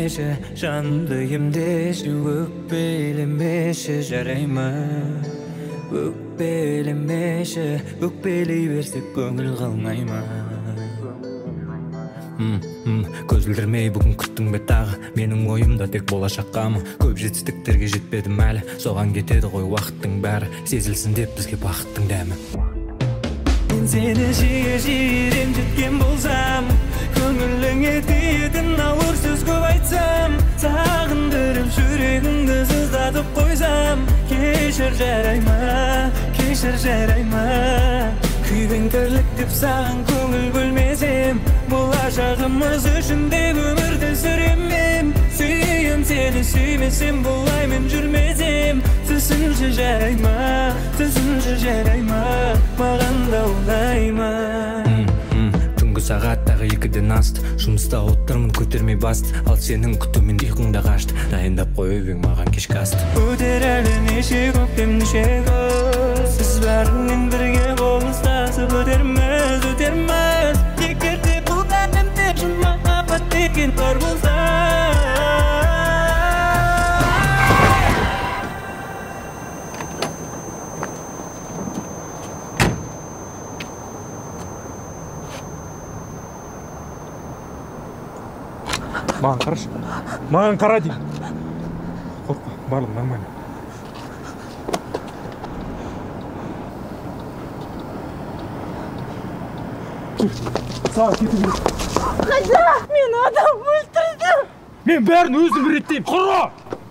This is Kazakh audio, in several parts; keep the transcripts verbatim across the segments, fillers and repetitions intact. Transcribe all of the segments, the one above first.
emеше, жанымды емдеші, өкпелемеші, жарай ма? Өкпелемеші, өкпелей берсек көңіл қалмай ма? Көз білдірмей бүгін күттің бе тағы, менің ойымда тек болашаққа ма? Көп жетістіктерге жетпедім әлі, соған кетеді ғой уақыттың бәрі, сезілсін деп бізге бақыттың дәмі. Мен сені жиі-жиі ренжіткен болсам, көңіліңе тиетін ауыр сөз көп айтсам, сағындырып жүрегіңді сыздатып қойсам, кешір жарай ма, кешір жарай ма? Күйбең тірлік деп саған көңіл бөлмесем, болашағымыз үшін деп өмірді сүремем. Сүйем сені, сүймесем болай мен жүрмесем, түсінші жарай ма, түсінші жарай ма, маған да оңай ма? Түнгі сағаттағы екіден асты, жұмыста отырмын көтермей басты, ал сенің күтумен ұйқыңда қашты, дайындап қойып ең маған кешкі асты. Өтер әлі неше көктем неше күз, сіз бәрінен бірге қол ұстасып өтерміз, өтерміз. Егер де бұл әлемде шын махаббат деген бар болса, маған қарашы, маған қара деймін. Қорқма, барлығы нормально. Саған кету керек. Қайда? Мен адам өлтірдім. Мен бәрін өзім реттеймін. Құра!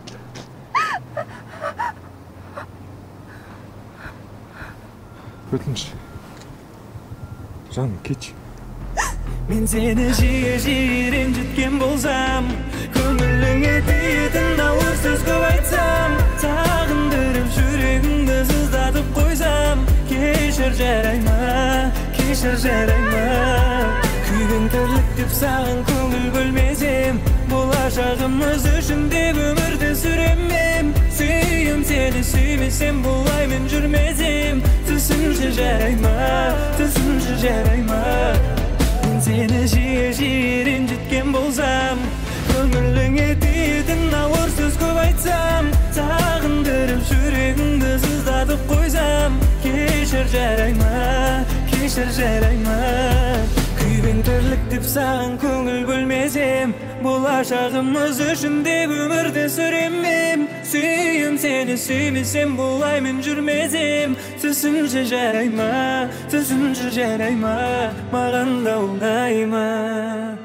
Өтініш. Жаным, кетші. Мен сені жиі-жиі ренжіткен болсам, көңіліңе тиетін ауыр сөз көп айтсам, сағындырып жүрегіңді сыздатып қойсам, кешір жарай ма, кешір жарай ма? Күйбең тірлік деп саған көңіл бөлмесем, болашағымыз үшін деп өмірді сүремем. Сүйем сені, сүймесем болай мен жүрмесем, түсінші жарай ма, түсінші жарай ма? Сені жиі-жиі ренжіткен болсам, көңіліңе тиетін ауыр сөз көп айтсам, сағындырып жүрегіңді сыздатып қойсам, кешір жарай ма, кешір жарай ма? Күйбең тірлік деп саған көңіл бөлмесем, болашағымыз үшін деп өмірді сүремем. Сүйем сені, сүймесем болай мен жүрмесем, түсінші жарай ма, түсінші жарай ма, маған да оңай ма?